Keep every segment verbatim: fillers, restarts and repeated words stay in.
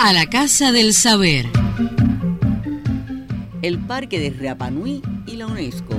A la Casa del Saber. El Parque de Rapa Nui y la UNESCO.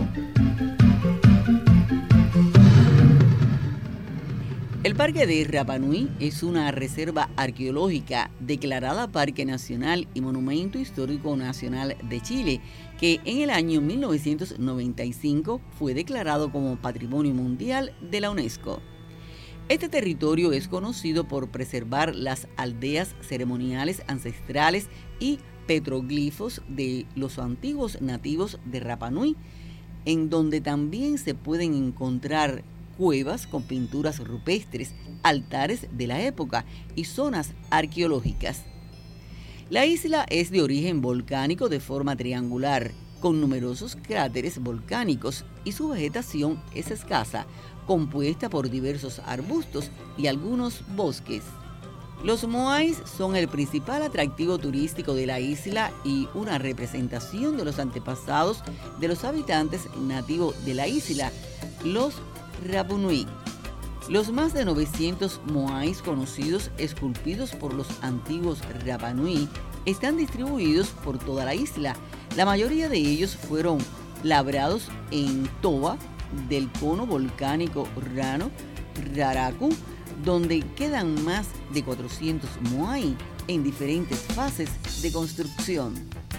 El Parque de Rapa Nui es una reserva arqueológica declarada Parque Nacional y Monumento Histórico Nacional de Chile, que en el año mil novecientos noventa y cinco fue declarado como Patrimonio Mundial de la UNESCO. Este territorio es conocido por preservar las aldeas ceremoniales ancestrales y petroglifos de los antiguos nativos de Rapa Nui, en donde también se pueden encontrar cuevas con pinturas rupestres, altares de la época y zonas arqueológicas. La isla es de origen volcánico de forma triangular, con numerosos cráteres volcánicos, y su vegetación es escasa, compuesta por diversos arbustos y algunos bosques. Los moais son el principal atractivo turístico de la isla y una representación de los antepasados de los habitantes nativos de la isla, los Rapa Nui. Los más de novecientos moais conocidos esculpidos por los antiguos Rapa Nui están distribuidos por toda la isla. La mayoría de ellos fueron labrados en toba del cono volcánico Rano Raraku, donde quedan más de cuatrocientos moai en diferentes fases de construcción.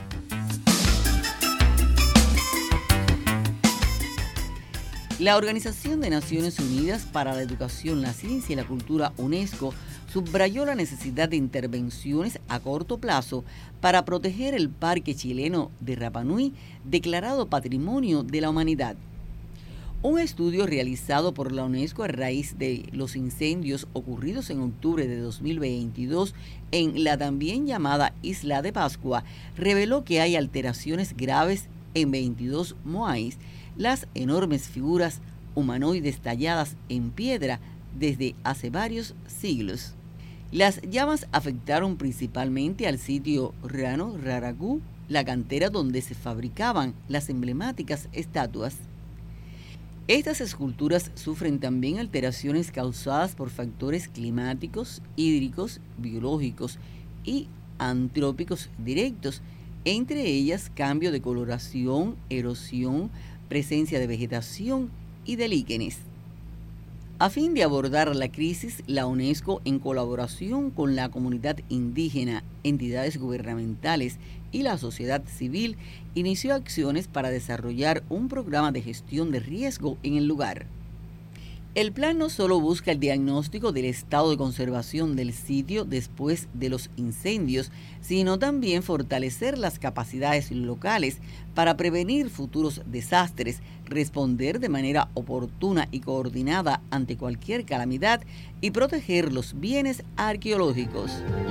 La Organización de Naciones Unidas para la Educación, la Ciencia y la Cultura, UNESCO, subrayó la necesidad de intervenciones a corto plazo para proteger el Parque Chileno de Rapa Nui, declarado Patrimonio de la Humanidad. Un estudio realizado por la UNESCO a raíz de los incendios ocurridos en octubre de dos mil veintidós en la también llamada Isla de Pascua reveló que hay alteraciones graves en veintidós moais, las enormes figuras humanoides talladas en piedra desde hace varios siglos. Las llamas afectaron principalmente al sitio Rano Raraku, la cantera donde se fabricaban las emblemáticas estatuas. Estas esculturas sufren también alteraciones causadas por factores climáticos, hídricos, biológicos y antrópicos directos, entre ellas cambio de coloración, erosión, presencia de vegetación y de líquenes. A fin de abordar la crisis, la UNESCO, en colaboración con la comunidad indígena, entidades gubernamentales y la sociedad civil, inició acciones para desarrollar un programa de gestión de riesgo en el lugar. El plan no solo busca el diagnóstico del estado de conservación del sitio después de los incendios, sino también fortalecer las capacidades locales para prevenir futuros desastres, responder de manera oportuna y coordinada ante cualquier calamidad y proteger los bienes arqueológicos.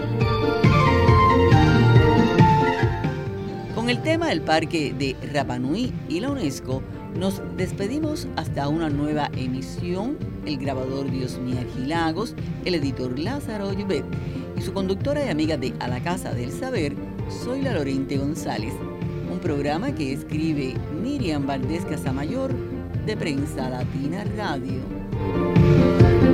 Con el tema del Parque de Rapa Nui y la UNESCO, nos despedimos hasta una nueva emisión. El grabador Diosmí Argilagos, el editor Lázaro Llubet y su conductora y amiga de A la Casa del Saber, soy la Lorente González. Un programa que escribe Miriam Valdés Casamayor, de Prensa Latina Radio.